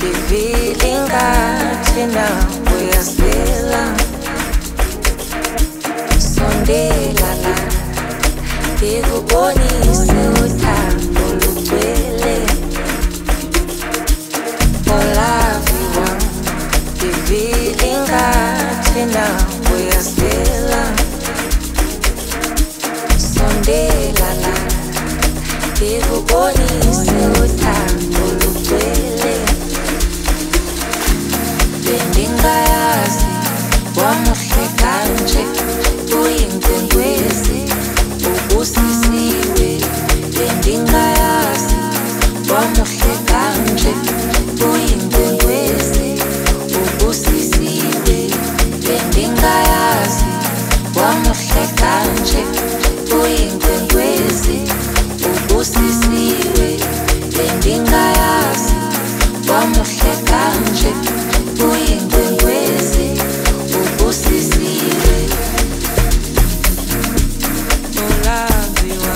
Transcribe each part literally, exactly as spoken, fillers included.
ngivile ngathi nawe uyasela. Sondela la ngikubonise uthando lugcwele. Olaviwa ngivile ngathi nawe uyasela. Sondela la ngikubonise uthando lugcwele. Bendingayazi wamuhle kanje uyinkwenkwezi ubusisiwe. Bendingayazi wamuhle kanje uyinkwenkwezi ubusisiwe. Bendingayazi wamuhle kanje uyinkwenkwezi ubusisiwe. Bendingayazi wamuhle kanje uyinkwenkwezi ubusisiwe. Olaviwa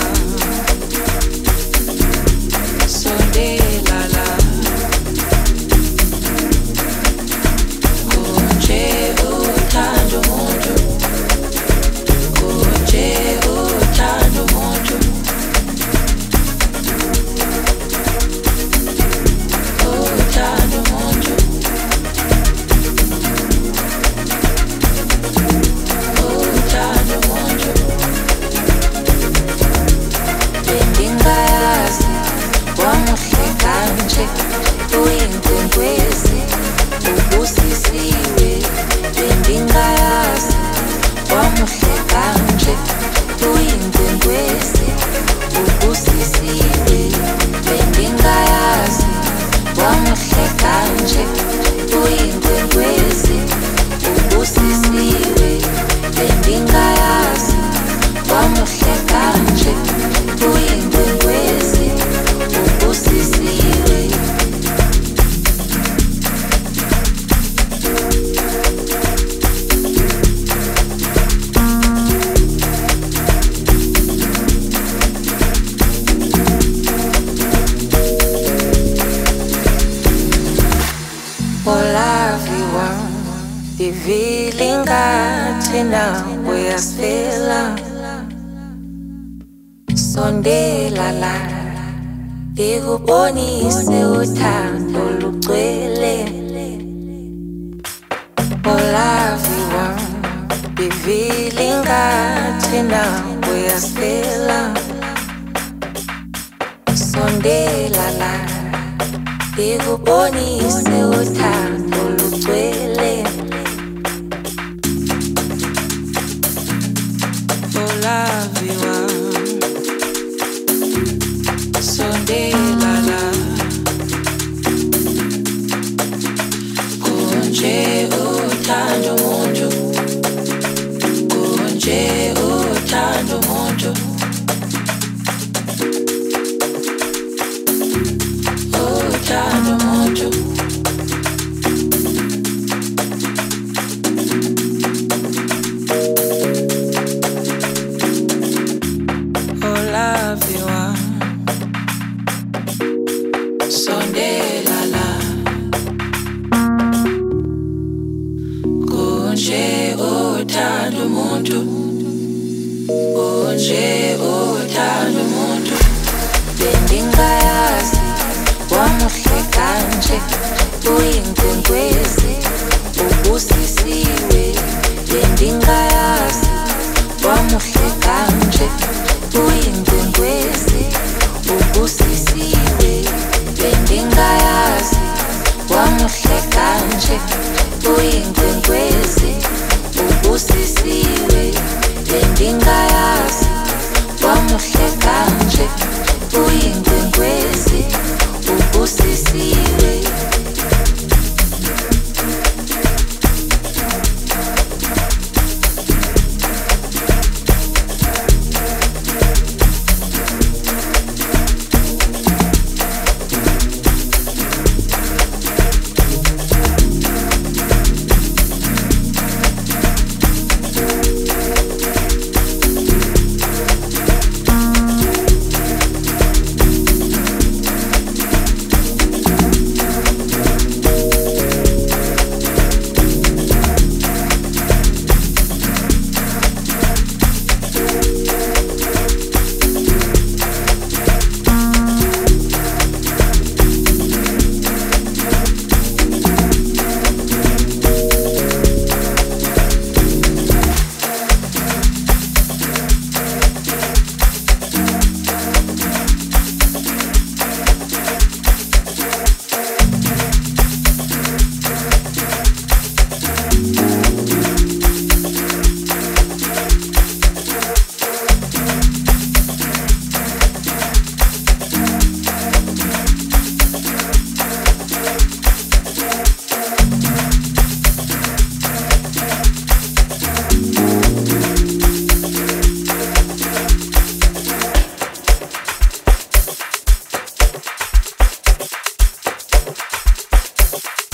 sondela la konje uthando umuntu. Konje uthando umuntu. Uthando umuntu. Uthando umuntu. Bendingayazi wamuhle kanje uyinkwenkwezi ubusisiwe. Bendingayazi wamuhle kanje uyinkwenkwezi ubusisiwe. Bendingayazi wamuhle kanje uyinkwenkwezi ubusisiwe. Bendingayazi wamuhle kanje uyinkwenkwezi ubusisiwe. Olaviwa ngivile ngathi nawe uyasela. Sondela la ngikubonise uthando lugcwele. Olaviwa ngivile ngathi nawe uyasela. Sondela la ngikubonise uthando lugcwele. Olaviwa sondela la konje uthando umuntu. Konje uthando umuntu. Uthando umuntu. Olaviwa sondela la konje uthando umuntu. Konje uthando umuntu. Bendingayazi wamuhle kanje uyinkwenkwezi ubusisiwe. Bendingayazi wamuhle kanje uyinkwenkwezi ubusisiwe. Bendingayazi wamuhle kanje uyinkwenkwezi ubusisiwe. Bendingayazi wamuhle kanje uyinkwenkwezi ubusisiwe. Thank you.